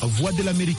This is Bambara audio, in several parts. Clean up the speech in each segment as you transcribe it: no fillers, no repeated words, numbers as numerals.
Voix de l'Amérique.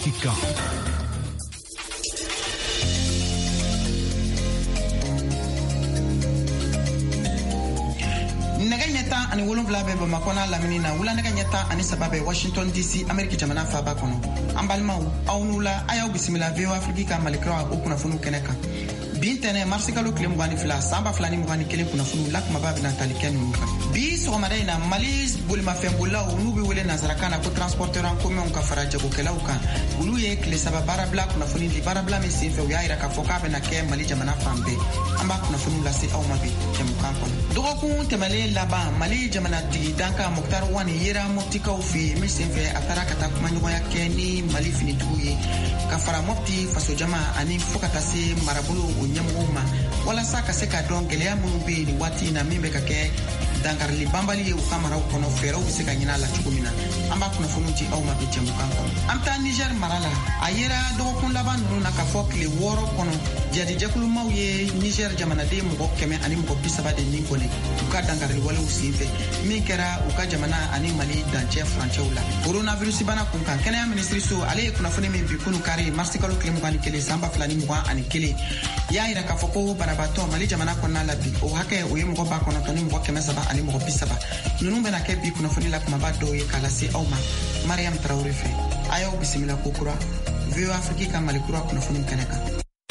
Ani wolonfila bɛ Bamakɔ n'a lamini na wula nɛgɛ ɲɛ 10 ani 3 bɛ Washington DC Amérique jamana faaba kɔnɔ. An balimaw aw n'u la a y'aw bisimila VOA Afrique ka Malikuraw o kunnafoniw kɛnɛ kan. Bi ntɛnɛ marisi kalo tile 22 san 2021 kunnafoniw la kumaba bɛna tali kɛ ninnu kan. Bi sɔgɔmada in na Mali bolimafɛnbolilaw n'u bɛ wele nansarakan na ko transporteur en commun ka fara jagokɛlaw kan. Olu ye tile 3 baarabila kunnafoni di baarabila min senfɛ u y'a yira k'a fɔ k'a bɛna kɛ Mali jamana fan bɛɛ. An b'a kunnafoniw lase aw ma bi jɛmukan kɔnɔ. Dɔgɔkun tɛmɛlen laban Mali jamanatigi Danka Moktar Wani yera Moptikaw fɛ min senfɛ a taara ka taa kumaɲɔgɔnya kɛ ni Mali finitigiw ye ka fara Mopti faso jama ani fo ka taa se marabolo o ɲɛmɔgɔw ma walasa ka se ka dɔn gɛlɛya minnu bɛ yen nin waati in na min bɛ ka kɛ dankarili banbali ye u ka maraw kɔnɔ fɛɛrɛw bɛ se ka ɲin'a la cogo min na an b'a kunnafoniw di aw ma bi jɛmukan kɔnɔ. An bɛ taa Niger mara la a yera dɔgɔkun laban ninnu na k'a fɔ tile 6 kɔnɔ jadijɛkulumaw ye Niger jamanaden mɔgɔ 100 ani mɔgɔ 30 de nin kɔni u ka dankarili walew senfɛ min kɛra u ka jamana ani Mali dancɛ furancɛw la. Coronavirus bana kun kan kɛnɛya minisiriso ale ye kunnafoni min bi kunu kari marisi kalo tile 21 san 2021 y'a yira k'a fɔ ko banabaatɔ Mali jamana kɔnɔna la bi o hakɛ o ye mɔgɔ 90 ni mɔgɔ 300 ani mɔgɔ 30 ninnu bɛna kɛ bi kunnafoni la kumaba dɔw ye k'a lase aw ma Mariam Traoré fɛ a y'aw bisimila ko kura VOA Afrique ka Malikura kunnafoni kɛnɛ kan.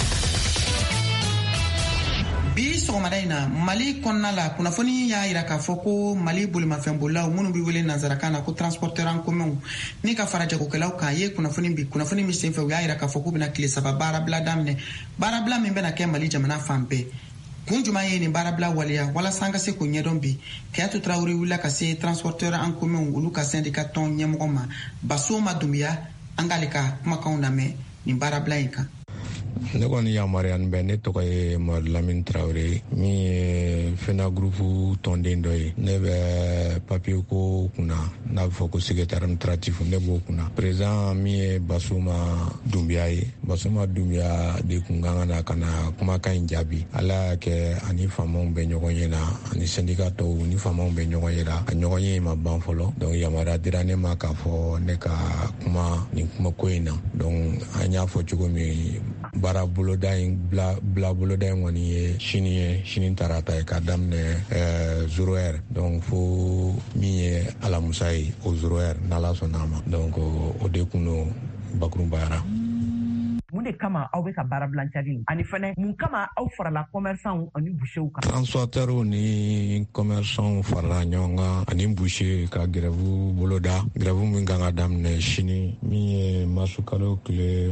Bi sɔgɔmada in na Mali kɔnɔna la kunnafoni y'a yira k'a fɔ ko Mali bolimafɛnbolilaw minnu bɛ wele nansarakan na ko transporteur en commun ni ka fara jagokɛlaw kan ye kunnafoni min senfɛ u y'a yira k'a fɔ k'u bɛna tile 3 baarabila daminɛ baarabila min bɛna kɛ Mali jamana fan bɛɛ. Kun juma ye nin baarabila waleya walasa an ka se k'o ɲɛdɔn bi Keyatu Traoré wulila ka se transporteur en commun olu ka syndicat tɔn ɲɛmɔgɔ ma Basoma Dumbuya an k'ale ka kumakanw lamɛn nin baarabila in kan. Ne kɔni yamariya bɛ ne tɔgɔ ye Mamadu Lamini Traoré min ye FENA groupe tɔnden dɔ ye ne bɛ papier ko kunna n'a bɛ fɔ ko secrétaire administratif ne b'o kunna président min ye Basoma Dumbuya ye Basoma Dumbuya de kun kan ka na kumakan in jaabi ala y'a kɛ ani faamaw bɛ ɲɔgɔn ye na ani syndicat tɔw ni faamaw bɛ ɲɔgɔn ye la a ɲɔgɔn ye ma ban fɔlɔ donc yamariya dira ne ma k'a fɔ ne ka kuma nin kuma ko in na donc an y'a fɔ cogo min baara boloda in bila boloda in kɔni ye sini tarata ye ka daminɛ 0h donc fo min ye alamusa ye o 0h n'ala sɔnna a ma donc o de kun no bakurunbayara. Mun de kama aw bɛ ka baarabila cari ani fɛnɛ mun kama aw farala commerçants ani bouchers kan. Transporteurs ni commerçants farala ɲɔgɔn kan ani bouchers ka grève boloda grève min kan ka daminɛ sini min ye marisi kalo tile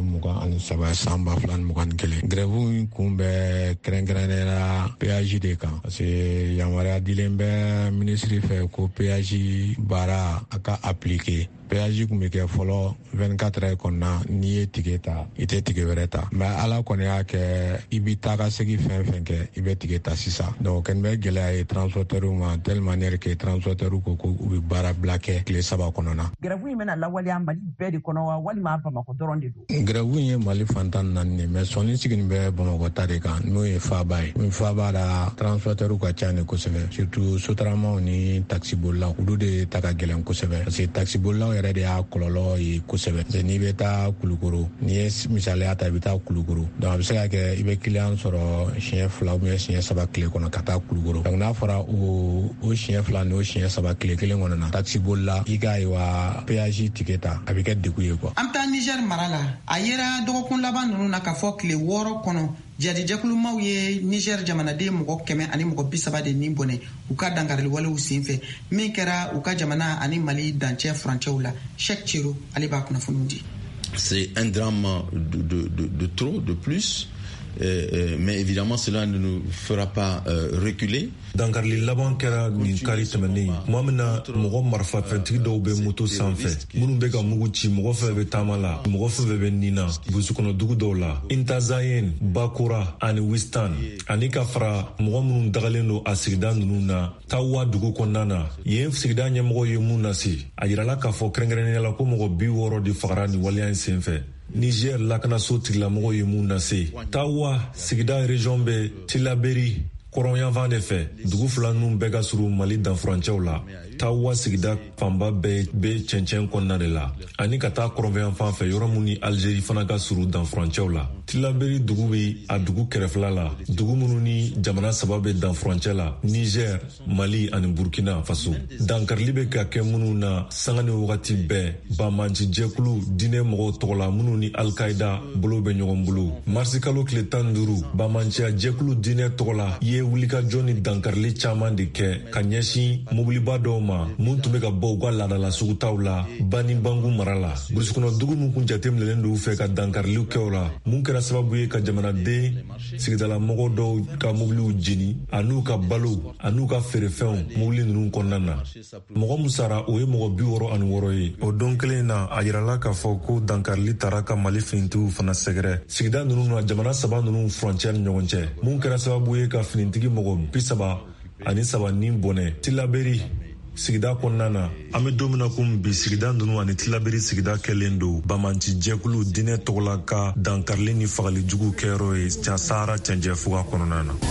23 san 2021 grève in kun bɛ kɛrɛnkɛrɛnnenya péage de kan parce que yamaruya dilen bɛ ministre fɛ ko péage baara a ka appliquer. Péage kun bɛ kɛ fɔlɔ 24 heures kɔnɔna n'i ye tigɛ ta i tɛ tigɛ wɛrɛ ta mais ala kɔni y'a kɛ i bɛ taa ka segin fɛn fɛn kɛ i bɛ tigɛ ta sisan donc kɛni bɛ gɛlɛya ye transporteurs ma telle manière que transporteurs ko u bɛ baara bila kɛ tile 3 kɔnɔna. Grève in bɛna lawaleya Mali bɛɛ de kɔnɔ wa walima Bamakɔ dɔrɔn de don. Grève in ye Mali fantan 4 de mais sɔnni sigilen bɛ Bamakɔ ta de kan n'o ye Faba ye Faba la transporteurs ka ca ni kosɛbɛ surtout sotaramaw ni taxibolilaw olu de ta ka gɛlɛn kosɛbɛ parce que taxibolilaw yɛrɛ de y'a kɔlɔlɔ ye kosɛbɛ n'i bɛ taa Kulukoro n'i ye misaliya ta i bɛ taa Kulukoro donc a bɛ se ka kɛ i bɛ client sɔrɔ siɲɛ 2 ou bien siɲɛ 3 tile kɔnɔ ka taa Kulukoro donc n'a fɔra o siɲɛ 2 ni o siɲɛ 3 tile kelen kɔnɔ na taxibolila i k'a ye wa péage tigɛ ta a bɛ kɛ degun ye quoi. An bɛ taa Niger mara la a yera dɔgɔkun laban ninnu na k'a fɔ tile 6 kɔnɔ jadijɛkulumaw ye Niger jamanaden mɔgɔ 100 ani mɔgɔ 30 de nin bɔnɛ u ka dankarili walew senfɛ min kɛra u ka jamana ani Mali dancɛ furancɛw la Cheikh Thiro ale b'a kunnafoniw di. C'est un drame de trop, de plus. Mais évidemment cela ne nous fera pas reculer. Dankarili laban kɛra nin kari tɛmɛnen tuma min na mɔgɔ marifafɛntigi dɔw bɛ moto sanfɛ minnu bɛ ka mugu ci mɔgɔ fɛn bɛ taama la mɔgɔ fɛn bɛ nin na busukɔnɔ dugu dɔw la Intazayen Bakura ani Wistan ani ka fara mɔgɔ minnu dagalen don a sigida ninnu na Tawa dugu kɔnɔna na yen sigida ɲɛmɔgɔ ye mun lase a yirala k'a fɔ kɛrɛnkɛrɛnnenya la ko mɔgɔ 60 de fagara nin waleya in senfɛ. Niger lakanaso tigilamɔgɔ ye mun lase Tawa sigida région bɛ Tilaberi kɔrɔnyanfan de fɛ dugu fila ninnu bɛɛ ka surun Mali danfurancɛw la. Tawa sigida fanba bɛɛ bɛ cɛncɛn kɔnɔna de la ani ka taa kɔrɔnyanfan fɛ yɔrɔ mun ni Algérie fana ka surun danfurancɛw la. Tilaberi dugu bɛ a dugu kɛrɛfɛla la, dugu minnu ni jamana saba bɛ danfurancɛ la: Niger, Mali ani Burkina Faso. Dankarili bɛ ka kɛ minnu na sanga ni wagati bɛɛ Bamanci jɛkulu diinɛ mɔgɔw tɔgɔ la minnu ni Al-Qaïda bolo bɛ ɲɔgɔn bolo. Marisi kalo tile 15 Bamanciya jɛkulu diinɛ tɔgɔ la ye wulikajɔ ni dankarili caman de kɛ ka ɲɛsin mobiliba dɔw ma mun tun bɛ ka bɔ u ka laadala sugutaw la Bani Bangu mara la. Burusikɔnɔ dugu mun kun jateminɛlen don u fɛ ka dankariliw kɛ o la, mun kɛra sababu ye ka jamanaden sigidala mɔgɔ dɔw ka mobiliw jeni an'u ka balo an'u ka feerefɛnw mobili ninnu kɔnɔna na. Mɔgɔ mun sara o ye mɔgɔ 66 ye. O don kelen na a yirala k'a fɔ ko dankarili taara ka Mali finitigiw fana sɛgɛrɛ sigida ninnu na jamana saba ninnu furancɛ ni ɲɔgɔn cɛ, mun kɛra sababu ye ka finitigi mɔgɔ 37 ni bɔnɛ Tilaberi sigida kɔnɔna na. An bɛ don min na komi bi sigida ninnu ani Tilaberi sigida kɛlen don Bamanci jɛkulu diinɛ tɔgɔla ka dankarili ni fagali jugu kɛyɔrɔ ye Sahara cɛncɛn fuga kɔnɔna na.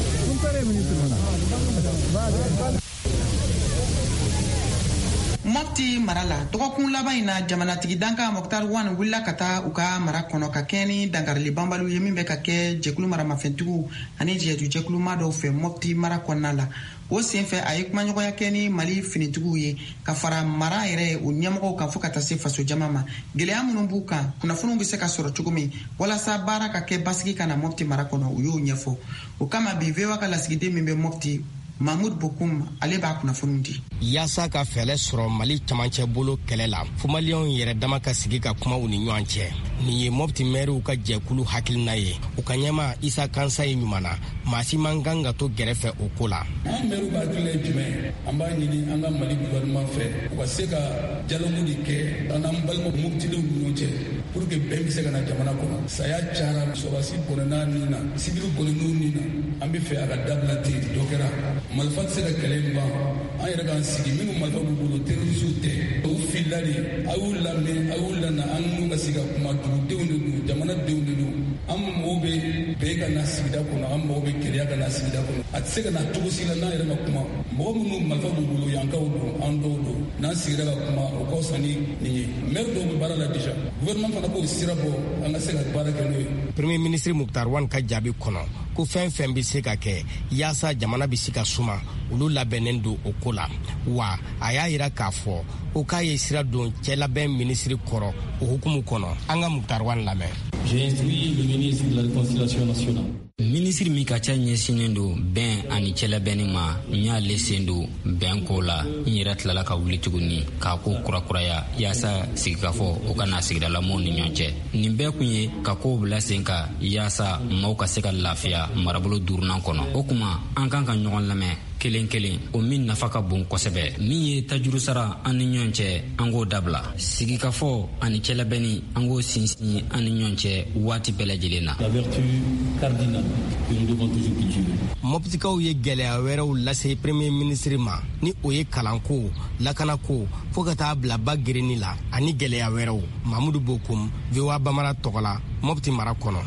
Mopti mara la dɔgɔkun laban in na jamanatigi danka Mokhtar Wane wulila ka taa u ka mara kɔnɔ ka kɛ ni dankarili banbaliw ye min bɛ ka kɛ jɛkulu maramafɛntigiw ani jɛju jɛkuluma dɔw fɛ Mopti mara kɔnɔna la. O senfɛ a ye kumaɲɔgɔnya kɛ ni Mali finitigiw ye ka fara mara yɛrɛ o ɲɛmɔgɔw kan fo ka taa se faso jama ma. Gɛlɛya minnu b'u kan kunnafoniw bɛ se ka sɔrɔ cogo min walasa baara ka kɛ basigi ka na Mopti mara kɔnɔ u y'o ɲɛfɔ. O kama bi VOA ka lasigiden min bɛ Mopti Mahmoud Bokoum ale b'a kunnafoni di. Yaasa ka fɛlɛ sɔrɔ Mali camancɛ bolo kɛlɛ la fo maliyɛnw yɛrɛ dama ka sigi ka kuma u ni ɲɔgɔn cɛ. Nin ye Mopti mɛriw ka jɛkulu hakilina ye. U ka ɲɛma Isa Kansa ye ɲuman na. Maa si man kan ka to gɛrɛfɛ o ko la. An mɛriw ka hakilina ye jumɛn? An b'a ɲini an ka Mali gouvernement fɛ u ka se ka dialogue de kɛ an n'an balima Moptidenw ni ɲɔgɔn cɛ pour que bɛn bɛ se ka na jamana kɔnɔ. Saya cayara sɔrɔdasi bɔnɛna nin na, sibiri bɔnɛnw nin na. An bɛ fɛ a ka dabila ten dɔ kɛra. Marifa tɛ se ka kɛlɛ in ban. An yɛrɛ k'an sigi minnu marifa b'u bolo terrorisiw tɛ. O filila de a y'u lamɛn a y'u lana an n'u ka se ka kuma dugudenw de don jamanadenw de don. An mɔgɔw bɛ bɛn ka na sigida kɔnɔ an mɔgɔw bɛ kɛlɛya ka na sigida kɔnɔ. A tɛ se ka na cogo si la n'an yɛrɛ ma kuma. Mɔgɔ minnu marifa b'u bolo yankaw don an dɔw don. N'an sigira ka kuma o ka fisa ni nin ye. Maire dɔw bɛ baara la déjà. Gouvernement fana k'o sira bɔ an ka se ka baara kɛ n'o ye. Premier ministre Mokhtar Wane ka jaabi kɔnɔ ko fɛn fɛn bɛ se ka kɛ yaasa jamana bɛ se ka suma olu labɛnnen don o ko la wa a y'a yira k'a fɔ o k'a ye sira don cɛ labɛn minisiri kɔrɔ o hukumu kɔnɔ. An ka Mokhtar Wane lamɛn. J'ai instruit le ministre de la Réconciliation nationale. Minisiri min ka ca ɲɛsinnen don bɛn ani cɛlabɛnni ma n y'ale sen don bɛn ko la n yɛrɛ tilala ka wuli tuguni k'a ko kurakuraya yaasa sigikafɔ o ka na sigidalamow ni ɲɔgɔn cɛ. Nin bɛɛ kun ye ka kow bila sen kan yaasa maaw ka se ka lafiya marabolo duurunan kɔnɔ. O kuma an kan ka ɲɔgɔn lamɛn kelen kelen o min nafa ka bon kosɛbɛ min ye tajuru sara an ni ɲɔgɔn cɛ an k'o dabila sigikafɔ ani cɛlabɛnni an k'o sinsin an ni ɲɔgɔn cɛ waati bɛɛ lajɛlen na. La vertu cardinale que nous devons toujours cultiver. Moptikaw ye gɛlɛya wɛrɛw lase premier ministre ma ni o ye kalanko lakanako fo ka taa bila ba gerenni la ani gɛlɛya wɛrɛw. Mahmoud Bokoum VOA Bamara tɔgɔ la Mopti mara kɔnɔ.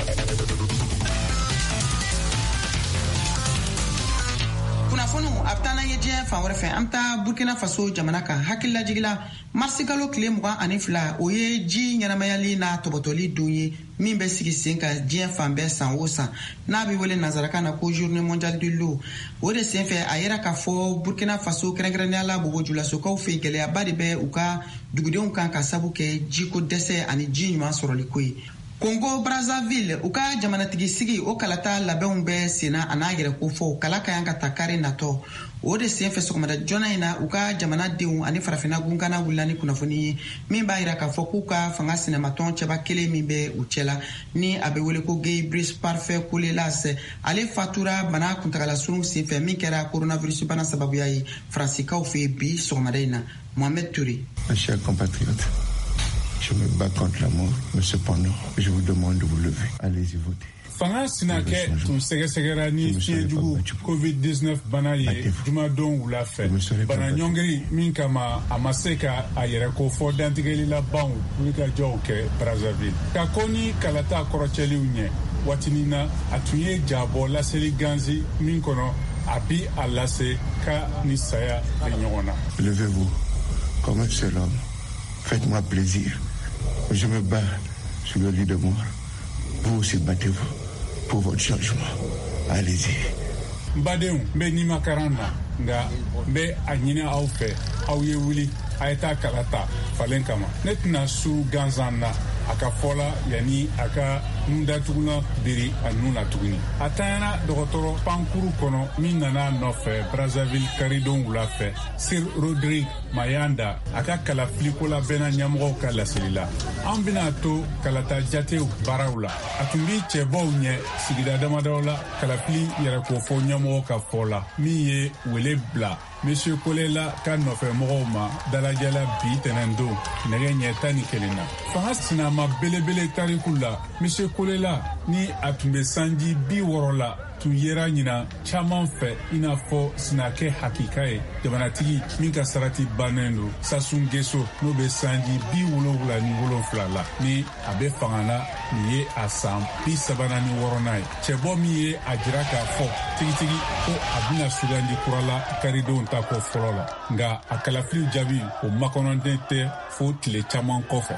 kunnafoniw a bɛ taa n'an ye diɲɛ fan wɛrɛ fɛ an bɛ taa Burkina Faso jamana kan hakililajigila marisi kalo tile 22 o ye ji ɲɛnamayali n'a tɔbɔtɔli don ye min bɛ sigi sen kan diɲɛ fan bɛɛ san o san n'a bɛ wele nanzarakan na ko journée mondiale de l'eau. O de senfɛ a yera k'a fɔ Burkina Faso kɛrɛnkɛrɛnnenya la bobojulasokaw fɛ gɛlɛyaba de bɛ u ka dugudenw kan ka sabu kɛ jiko dɛsɛ ani ji ɲuman sɔrɔli ko ye. Congo Brazzaville u ka jamanatigi sigi o kalata labɛnw bɛɛ senna a n'a yɛrɛ ko fɔ kala ka yan ka ta kari natɔ. O de senfɛ sɔgɔmada joona in na u ka jamanadenw ani farafinna gunkana wulila ni kunnafoni ye min b'a yira k'a fɔ k'u ka fanga sinamatɔn cɛba kelen min bɛ u cɛla ni a bɛ wele ko Guy Brice Parfait Colelas ale fatura bana kuntagala sunu senfɛ min kɛra coronavirus bana sababuya ye Faransikaw fɛ bi sɔgɔmada in na. Mohamed Touré. Chers compatriotes, je me bats contre la mort, mais cependant, je vous demande de vous lever. Allez-y voter. Fanga sina kɛ tun sɛgɛsɛgɛra ni fiɲɛjugu COVID-19 bana ye jumadon wula fɛ. Bana ɲɔngiri min kama a ma se ka a yɛrɛ ko fɔ dantigɛlilabanw wulikajɔw kɛ Brazzaville. Ka ko ni kalata kɔrɔcɛliw ɲɛ watini na a tun ye jabɔ laseli ganzi min kɔnɔ a bi a lase ka ni saya bɛ ɲɔgɔn na. Levez-vous comme un seul homme, faites-moi plaisir, je me bats sur le lit de mort, vous aussi battez-vous pour votre changement, allez-y. Badenw n bɛ nimakaran na nka n bɛ a ɲini aw fɛ aw ye wuli a ye taa kala ta falen kama ne tɛna suru gansan na a ka fɔla yanni a ka nun datuguna biri a nun na tuguni a tanyana dɔgɔtɔrɔ pankuru kɔnɔ min nana nɔfɛ Brazzaville karidon wula fɛ Sir Rodrigue Mayanda a ka kalafiliko la bɛnna ɲɛmɔgɔw ka laseli la an bena to kalata jatew baaraw la a tun bi cɛbɔw ɲɛ sigida damadaw la kalafili yɛrɛkofɔ ɲɛmɔgɔw ka fɔ la min ye wele bila Monsieur Kolela ka nɔfɛ mɔgɔw ma dalajala bi tɛnɛn don nɛgɛ ɲɛ 11 na fanga sinama belebele tariku la Monsieur Kolela ni a tun bɛ sanji 60 la tun yera ɲina caman fɛ i n'a fɔ sinakɛ hakika ye jamanatigi min ka sarati bannen don Sassou Nguesso n'o bɛ sanji 77 la ni a bɛ fanga la nin ye a san 36nan ye cɛbɔ min ye a jira k'a fɔ tigitigi ko a bɛna sugandi kura la karidenw ta kɔ fɔlɔ la nka a kalafiliw jaabi o makɔnɔden tɛ fo tile caman kɔfɛ.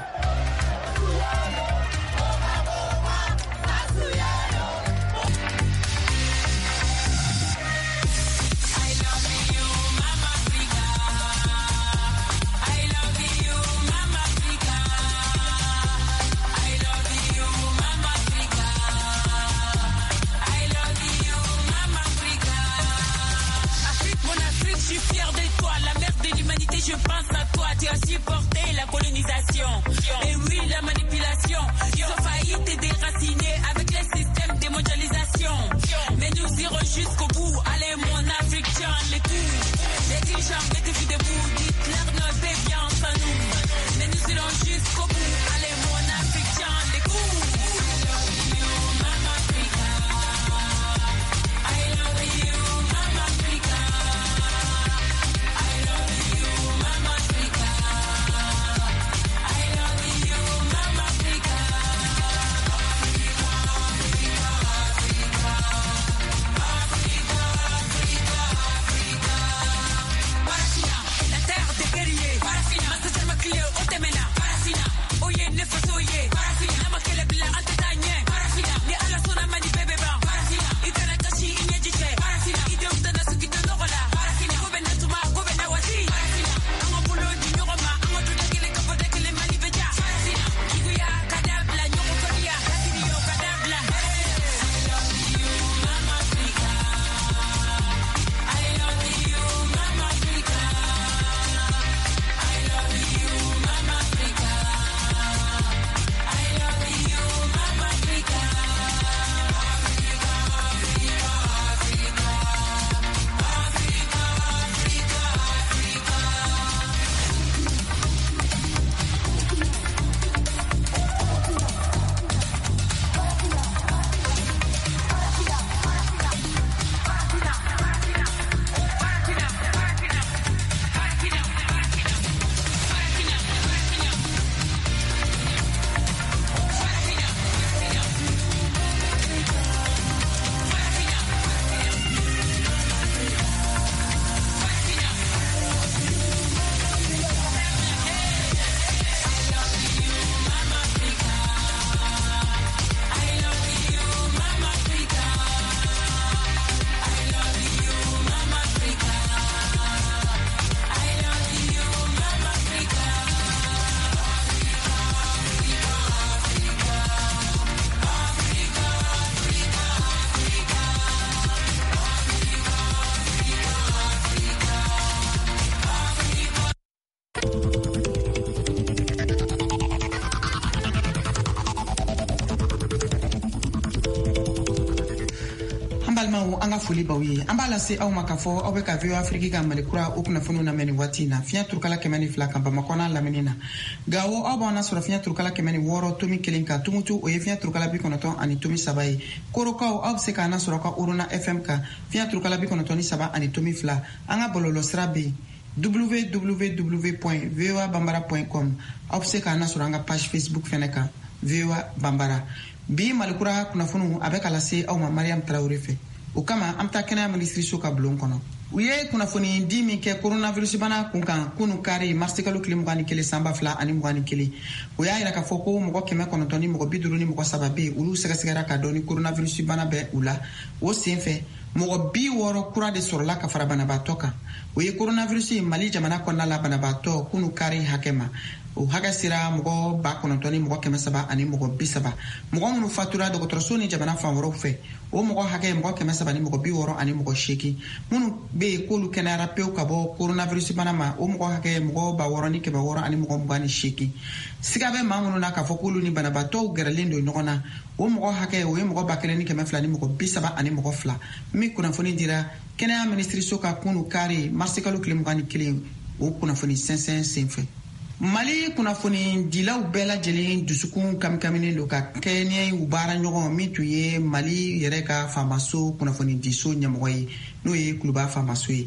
an ka foli baw ye an b'a lase aw ma k'a fɔ aw bɛ ka VOA Afrique ka malikura o kunnafoniw lamɛn nin waati na fiɲɛ turukala 102 kan Bamakɔ n'a lamini na Gawo aw b'an lasɔrɔ fiɲɛ turukala 106 tomi 1 kan Tumutu o ye fiɲɛ turukala 90 ani tomi 3 ye Korokaw aw bɛ se k'an lasɔrɔ ka Uruna FM kan fiɲɛ turukala 93 ani tomi 2 an ka bɔlɔlɔsira bɛ yen www.voabambara.com aw bɛ se k'an lasɔrɔ an ka page Facebook fɛnɛ kan VOA Bambara. Bi malikura kunafunu a bɛ ka lase aw ma Mariam Traoré fɛ. O kama an bɛ taa kɛnɛya minisiriso ka bulon kɔnɔ. U ye kunnafoni di min kɛ coronavirus bana kunkan kunu kari marsi kalo tile 21 sanba 2021. O y'a yira k'a fɔ ko mɔgɔ 900 ni mɔgɔ 50 ni mɔgɔ 3 bɛ olu sɛgɛsɛgɛra ka dɔn ni coronavirus bana bɛ u la. O senfɛ mɔgɔ 60 kura de sɔrɔla ka fara banabaatɔ kan. O ye coronavirus Mali jamana kɔnɔna la banabaatɔ kunu kari hakɛ ma. O hakɛ sera mɔgɔ 900 ni mɔgɔ 300 ani mɔgɔ 30. Mɔgɔ minnu fatura dɔgɔtɔrɔso ni jamana fan wɛrɛw fɛ. O mɔgɔ hakɛ mɔgɔ 300 ni mɔgɔ 60 ani mɔgɔ 8 minnu bɛ yen k'olu kɛnɛyara pewu ka bɔ coronavirus bana ma. O mɔgɔ hakɛ mɔgɔ 6000 ni 600 ani mɔgɔ 28. Siga bɛ maa minnu na k'a fɔ k'olu ni banabaatɔw gɛrɛlen don ɲɔgɔn na. O mɔgɔ hakɛ o ye mɔgɔ 1000 ni 200 ni mɔgɔ 30 ani mɔgɔ 2. Min kunnafoni dira kɛnɛya minisiriso ka kunu kari marsi kalo tile 21 o kunnafoni sɛnsɛn senfɛ. Mali kunnafoni dilaw bɛɛ lajɛlen dusukun kamikaminen don ka kɛnɛ u baara ɲɔgɔn min tun ye Mali yɛrɛ ka faamaso kunnafoni diso ɲɛmɔgɔ ye n'o ye Kuluba faamaso ye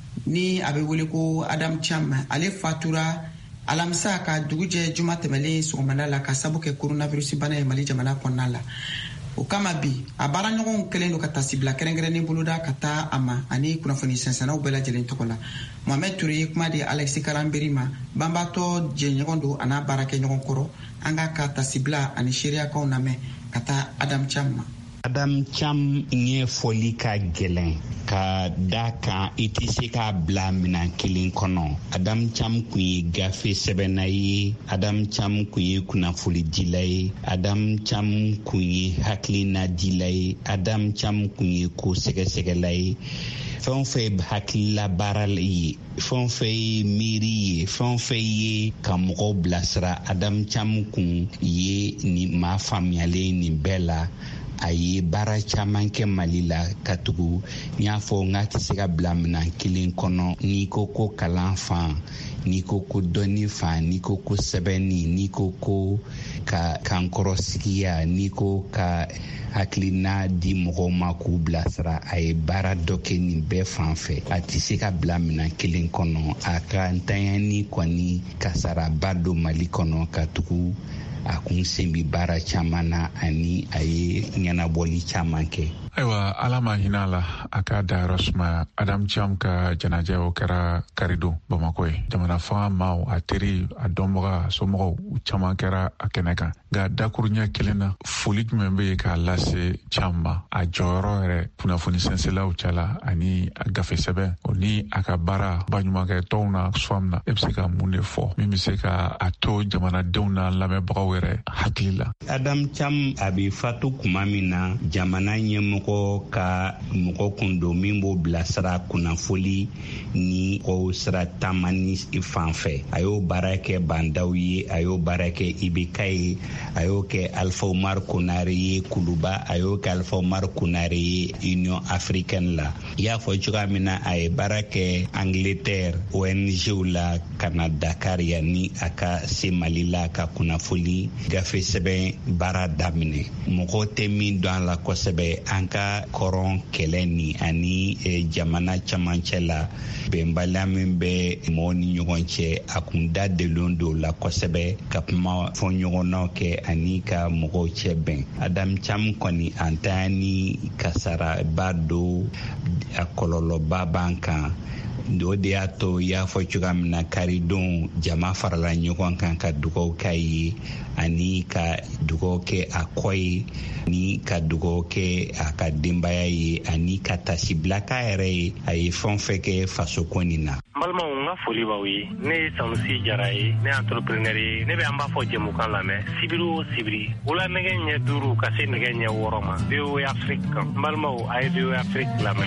ni a bɛ wele ko Adam Cham. Ale fatura alamisa ka dugujɛ juma tɛmɛlen sɔgɔmada la ka sabu kɛ coronavirus bana ye Mali jamana kɔnɔna la. O kama bi a baara ɲɔgɔnw kɛlen don ka tasibila kɛrɛnkɛrɛnnen boloda ka taa a ma ani kunnafoni sɛnsɛnnaw bɛɛ lajɛlen tɔgɔ la. Mohamed Touré ye kuma di Alex Karanberi ma banbaatɔ jɛɲɔgɔn don a n'a baarakɛ ɲɔgɔn kɔrɔ an ka tasibila ani seereyakaw lamɛn ka taa Adam Cham ma. Adam Cham nye foli ka gɛlɛn ka da kan i tɛ se k'a bila minan kelen kɔnɔ. Adam Cham kun ye gafe sɛbɛnna ye. Adam Cham kun ye kunnafolidila ye. Adam Cham kun ye hakilina dila ye. Adam Cham kun ye ko sɛgɛsɛgɛla ye. Fɛn o fɛn hakilila baara ye, fɛn o fɛn ye miiri ye, fɛn o fɛn ye ka mɔgɔw bilasira. Adam Cham kun ye nin maa faamuyalen nin bɛɛ la. A ye baara caman kɛ Mali la ka tugu n y'a fɔ n ka tɛ se ka bila minan kelen kɔnɔ. N'i ko ko kalan fan, n'i ko ko dɔnni fan, n'i ko ko sɛbɛnni, n'i ko ko ka kankɔrɔsigiya, n'i ko ka hakilina di mɔgɔw ma k'u bilasira. A ye baara dɔ kɛ nin bɛɛ fan fɛ. A tɛ se ka bila minan kelen kɔnɔ. A ka ntanyani kɔni kasaraba don Mali kɔnɔ ka tugu a kun sen bi baara caman na ani a ye ɲɛnabɔli caman kɛ. Ayiwa, ala ma hinɛ la a ka dayɔrɔ sumaya. Adam Cham ka jɛnajɛ o kɛra Karidon Bamakɔ ye. Jamana fanga maaw, a teri, a dɔnbaga, a somɔgɔw u caman kɛra a kɛnɛ kan. Nka dakuruɲɛ kelen na foli jumɛn bɛ yen k'a lase Cham ma a jɔyɔrɔ yɛrɛ kunnafoni sɛnsɛnlaw cɛla ani a gafe sɛbɛn o ni a ka baara baɲumankɛ tɔnw na SWAM na. E bɛ se ka mun de fɔ min bɛ se ka a to jamanadenw na lamɛnbagaw yɛrɛ hakili la? Adam Cham a bɛ fatu kuma min na jamana ɲɛmɔgɔ ka mɔgɔ kun don min b'o bilasira kunnafoli ni mɔgɔw sira taamani fan fɛ. A y'o baara kɛ Bandaw ye, a y'o baara kɛ IBK ye, a y'o kɛ Alpha Omar Konare ye Kuluba, a y'o kɛ Alpha Omar Konare ye Union Africaine la. I y'a fɔ cogoya min na a ye baara kɛ Angleterre ONG la ka na Dakar yanni a ka se Mali la ka kunnafoli gafe sɛbɛn baara daminɛ. Mɔgɔw tɛ min dɔn a la kosɛbɛ an ka kɔrɔn kɛlɛ ni ani jamana camancɛ la bɛnbaliya min bɛ mɔgɔw ni ɲɔgɔn cɛ a kun da delon don la kosɛbɛ ka kuma fɔ ɲɔgɔnnaw kɛ ani ka mɔgɔw cɛ bɛn. Adam Cham kɔni an ta ni kasaraba don a kɔlɔlɔba b'an kan. O de y'a to i y'a fɔ cogoya min na Karidon jama farala ɲɔgɔn kan ka dugawu k'a ye ani ka dugawu kɛ a kɔ ye ni ka dugawu kɛ a ka denbaya ye ani ka tasibila k'a yɛrɛ ye a ye fɛn fɛn kɛ faso ko nin na. N balimaw n ka foli b'aw ye. Ne ye Sanusi Jara ye, ne ye entrepreneur ye. Ne bɛ an b'a fɔ jɛmukan lamɛn sibiri o sibiri wula nɛgɛ ɲɛ 5 ka se nɛgɛ ɲɛ 6 ma VOA Afrique kan. N balimaw a ye VOA Afrique lamɛn.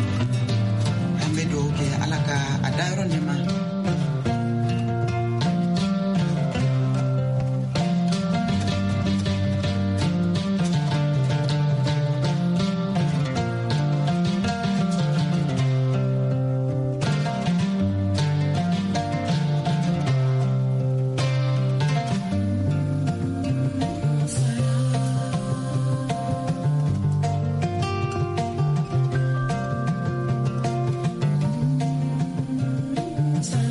An bɛ dugawu kɛ ala ka a dayɔrɔ nɛɛma. Sorry.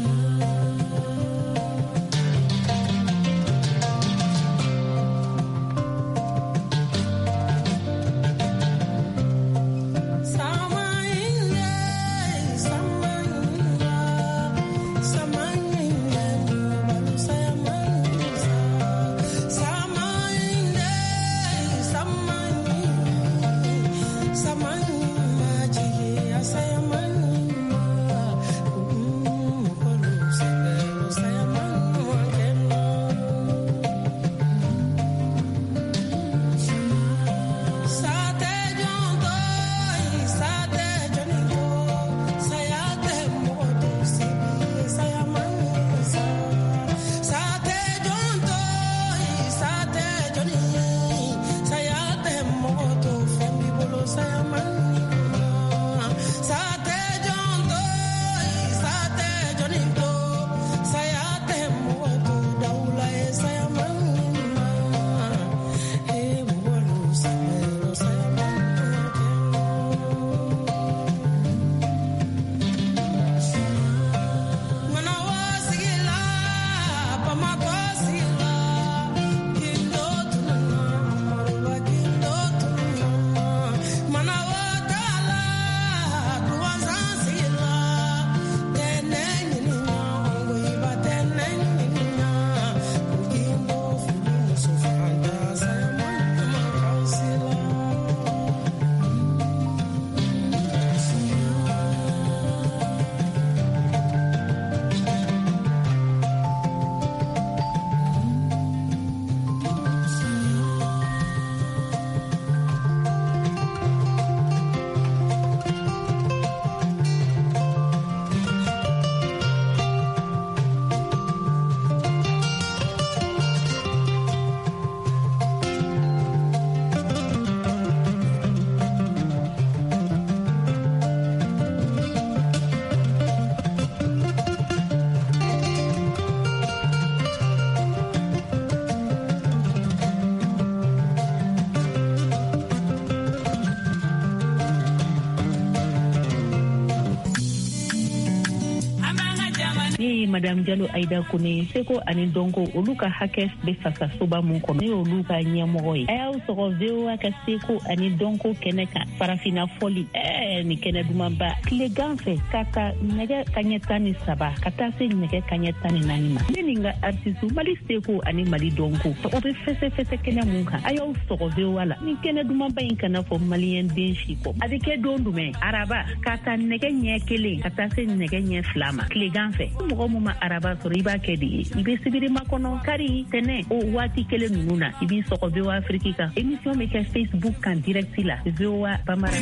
Madame Diallo Aïda Kone Seko ani donko olu ka hakɛ bɛ fasa soba mun kɔnɔ ne olu ka ɲɛmɔgɔ ye a y'aw sɔrɔ VOA ka Seko ani donko kɛnɛ kan farafina fɔli ni kɛnɛ dumanba tilegan fɛ ka ta nɛgɛ kaɲɛ 17 ka taa se nɛgɛ kaɲɛ 14 ma ne ni n ka artiste Mali Seko ani Mali donko o bɛ fɛsɛfɛsɛ kɛnɛ mun kan a y'aw sɔrɔ VOA la ni kɛnɛ dumanba in kana fɔ maliyɛn den si kɔ a bɛ kɛ don jumɛn araba ka ta nɛgɛ ɲɛ 1 ka taa se nɛgɛ ɲɛ 2 ma tilegan fɛ mɔgɔ min ma araba sɔrɔ i b'a kɛ de ye i bɛ sibiri makɔnɔ kari tɛnɛ o waati kelen ninnu na i b'i sɔgɔ VOA Afrique kan émission bɛ kɛ Facebook kan direct la VOA Bambara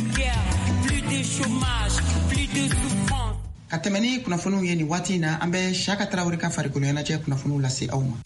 ka tɛmɛ ni kunnafoniw ye ni waati na an bɛ Saka Tarawele ka farikolo ɲɛnajɛ kunnafoniw lase aw ma.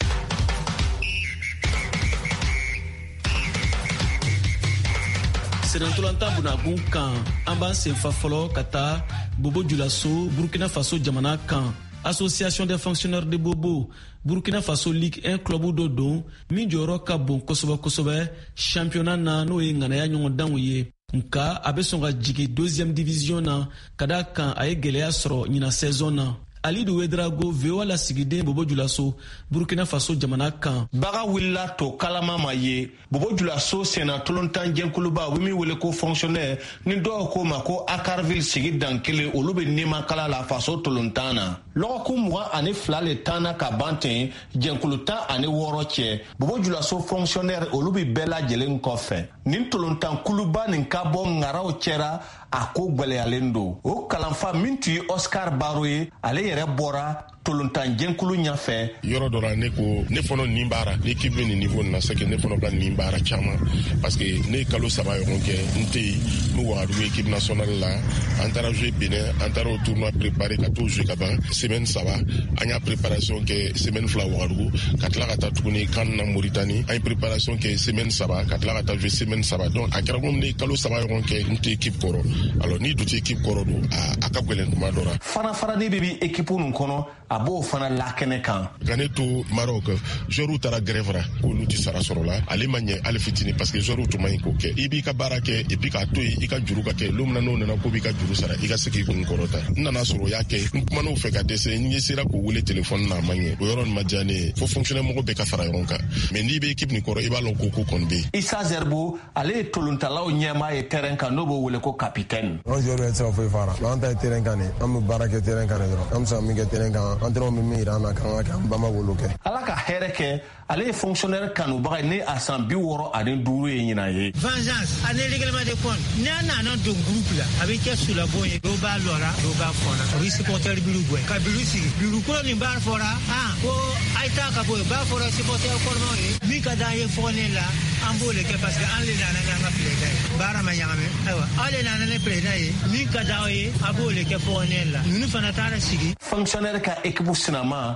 Senantolantan bunagun kan an b'an senfa fɔlɔ ka taa Bobo Dioulasso Burkina Faso jamana kan Association des fonctionnaires de Bobo Burkina Faso Ligue 1 club dɔ don min jɔyɔrɔ ka bon kosɛbɛ championnat na n'o ye ŋanaya ɲɔgɔndanw ye nka a bɛ sɔn ka jigin 2e division na ka da kan a ye gɛlɛya sɔrɔ ɲina saison na Alidu Wedrago VOA lasigiden Bobo Dioulasso Burkina Faso jamana kan baga willa to kalama ma ye Bobo Dioulasso sena tolontan jɛnkuluba wimi wele ko fonctionnaire ni dɔw ko ma ko Akarville sigi dan kelen olu bɛ nima kala la faso tolontan na lɔgɔkun 22 le tanna ka ban ten jɛnkulu 16 cɛ Bobo Dioulasso fonctionnaire olu bɛ bɛɛ lajɛlen kɔfɛ nin tolontan kuluba nin ka bɔ ngaraw cɛra a ko gwɛlɛyalen don o kalanfa min tun ye Oscar Baro ye ale yɛrɛ bɔra tolontan jɛnkulu ɲafɛ yɔrɔ dɔ la ne ko ne fɔlɔ nin baara l'équipe bɛ nin niveau na c'est que ne fɔlɔ ka nin baara caman parce que ne kalo 3 ɲɔgɔn kɛ n tɛ yen n bɛ Wagadugu équipe nationale la an taara jouer Benin an taara o tournoi préparé ka t'o jouer ka ban semaine 3 an y'a préparation kɛ semaine 2 Wagadugu ka tila ka taa tuguni CAN na Mauritanie an ye préparation kɛ semaine 3 ka tila ka taa jouer semaine 3 donc a kɛra komi ne kalo 3 ɲɔgɔn kɛ n tɛ équipe kɔrɔ alors ni dun tɛ équipe kɔrɔ don a ka gɛlɛn tuma dɔ la fana de bɛ équipe ninnu kɔnɔ a b'o fana lakɛnɛ kan ka ne to Maroc joueurs taara grève ra k'olu tɛ sara sɔrɔ la ale ma ɲɛ ale fitini parce que joueurs tun ma ɲi k'o kɛ i b'i ka baara kɛ et puis k'a to yen i ka juru ka kɛ don min na n'o nana ko b'i ka juru sara i ka se k'i kun kɔrɔta n nana sɔrɔ o y'a kɛ n kuman'o fɛ ka dɛsɛ n ye sera k'o wele téléphone na a ma ɲɛ o yɔrɔ nin ma diya ne ye fo fonctionnaire mɔgɔ bɛɛ ka fara ɲɔgɔn kan mais n'i bɛ équipe nin kɔrɔ i b'a lɔn ko kɔni bɛ yen Issa Zerbo ale ye tolontalaw ɲɛmaa ye terrain kan n'o b'o wele ko capitaine an joueur bɛ se ka foyi fara an ta ye terrain kan de an bɛ baara kɛ terrain kan de dɔrɔn an bɛ se ka min kɛ terrain kan entraîneur bɛ min yira an na kan ka kɛ an ba ma wolo kɛ ala ka hɛrɛ kɛ ale ye fonctionnaire kanubaga ye ne a san 65 ye ɲinan ye vengeance ani règlement de compte n'a nana don groupe la a bɛ kɛ sulabon ye dɔw b'a lɔra dɔw b'a fɔla o bɛ supporter bilu bɔ ka bilu sigi bilu kolo nin b'a fɔra ko a ye taa ka bɔ yen b'a fɔra supporter kɔrɔmaw ye min ka d'an ye fɔne la an b'o le kɛ parce que an le nana n'an ka président ye baara ma ɲagami ayiwa aw le nana ni président ye min ka d'aw ye a b'o le kɛ fɔne la ninnu fana taara sigi fonctionnaire ka équipe sinama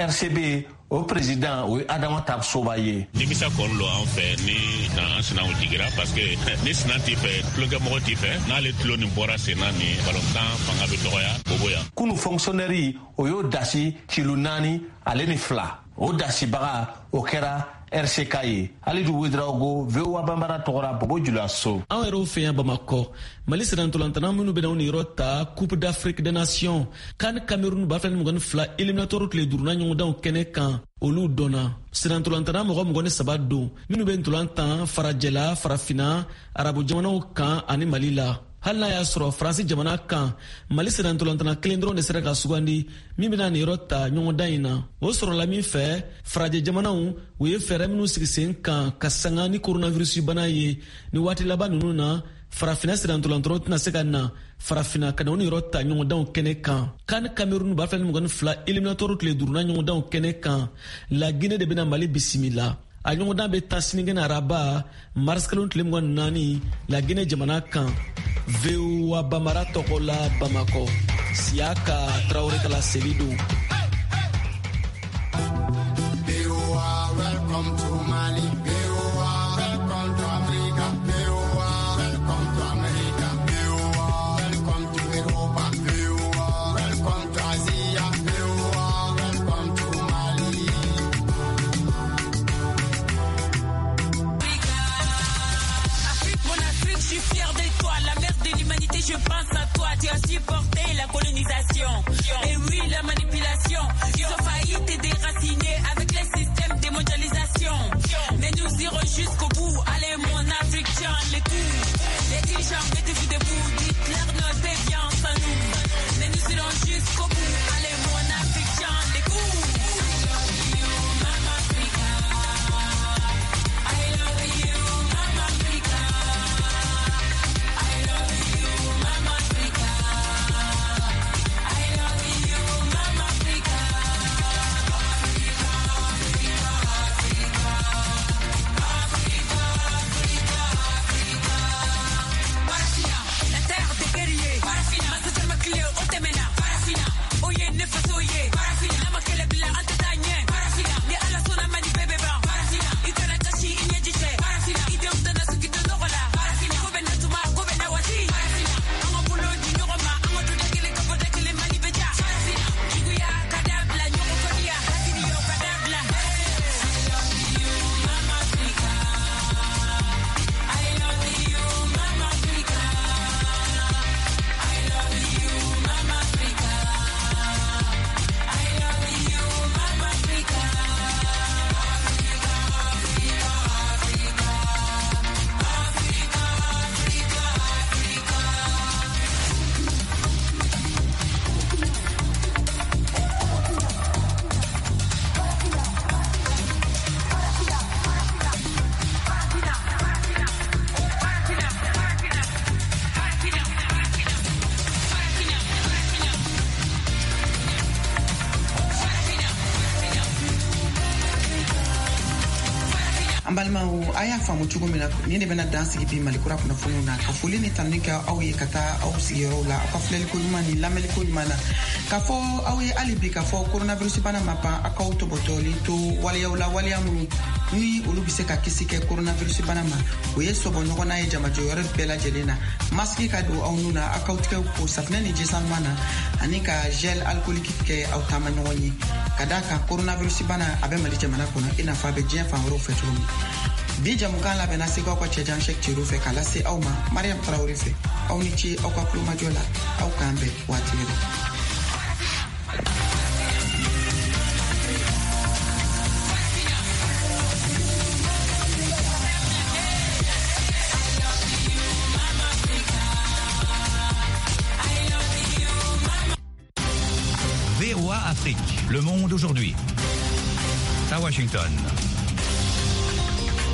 RCB o président o ye Adama Tabsoba ye nimisa kɔni lo an fɛ ni an sinaw digira parce que ni sina t'i fɛ tulonkɛmɔgɔ t'i fɛ n'ale tulo nin bɔra senna ni balontan fanga bɛ dɔgɔya o b'o yan kunu fonctionnaire o y'o dasi kilo 4 ale ni 2 o dasibaga o kɛra RCK ye Alidu Wedrago VOA Bambara tɔgɔra Bobo Dioulasso an yɛrɛw fɛ yan Bamakɔ Mali sirantolantana minnu bɛna u ni yɔrɔ ta Coupe d'Afrique des Nations CAN Cameroun 2022 éliminatoire tile 5nan ɲɔgɔndanw kɛnɛ kan olu dɔnna sirantolantana mɔgɔ 23 don minnu bɛ ntolantan farajɛla farafina arabu jamanaw kan ani Mali la hali n'a y'a sɔrɔ Faransi jamana kan Mali sirantolantana kelen dɔrɔn de sera ka sugandi min bɛna nin yɔrɔ ta ɲɔgɔndan in na o sɔrɔla min fɛ farajɛ jamanaw u ye fɛɛrɛ minnu sigi sen kan ka sanga ni coronavirus bana ye ni waati laban ninnu na farafina sirantolantanaw tɛna se ka na farafina ka na o ni yɔrɔ ta ɲɔgɔndanw kɛnɛ kan CAN Cameroun 2022 éliminatoire tile 5nan ɲɔgɔndanw kɛnɛ kan La Guinée de bɛna Mali bisimila a ɲɔgɔndan bɛ taa sinikɛnɛ araba mars kalo tile 24 La Guinée jamana kan VOA Bambara tɔgɔ la Bamakɔ Siaka Traoré kala seli don Welcome to Mali. Welcome to Africa. Welcome to America. Welcome to Europa. Welcome to Asia. Welcome to Mali. Afrique, mon Afrique, je suis fière de toi. La mère de l'humanité, je pense à toi. Tu as supporté la colonisation. Et oui, la manipulation. nation. Ils ont failli te déraciner avec les systèmes de mondialisation. Mais nous irons jusqu'au bout. Allez, mon Africain, les coups. Les dirigeants, mettez-vous debout. Dites-leur nos déviances à nous. Mais nous irons jusqu'au bout. Allez, mon Africain, les coups. balimaw a y'a faamu cogo min na ni de bɛna dan sigi bi malikura kunnafoniw na ka foli ni tanu kɛ aw ye ka taa aw sigiyɔrɔw la aw ka filɛliko ɲuman ni lamɛnliko ɲuman na k'a fɔ aw ye hali bi k'a fɔ coronavirus bana ma ban a k'aw tɔbɔtɔli to waleyaw la waleya minnu ni olu bɛ se ka kisi kɛ coronavirus bana ma o ye sɔbɔ ɲɔgɔnna ye jamajɔyɔrɔ bɛɛ lajɛlen na masiki ka don aw nun na aw k'aw tigɛw ko safinɛ ni jisanuma na ani ka gel alcoolique kɛ aw taama ɲɔgɔn ye ka da kan coronavirus bana a bɛ mali jamana kɔnɔ i n'a fɔ a bɛ diɲɛ fan wɛrɛw fɛ cogo min bi jamukan labɛnna segu aw ka cɛjan Cheick Thierno fɛ k'a lase aw ma Mariam Traoré fɛ aw ni ce aw ka kulomajɔ la aw k'an bɛn waati wɛrɛ. VOA Afrique, le monde aujourd'hui. À Washington.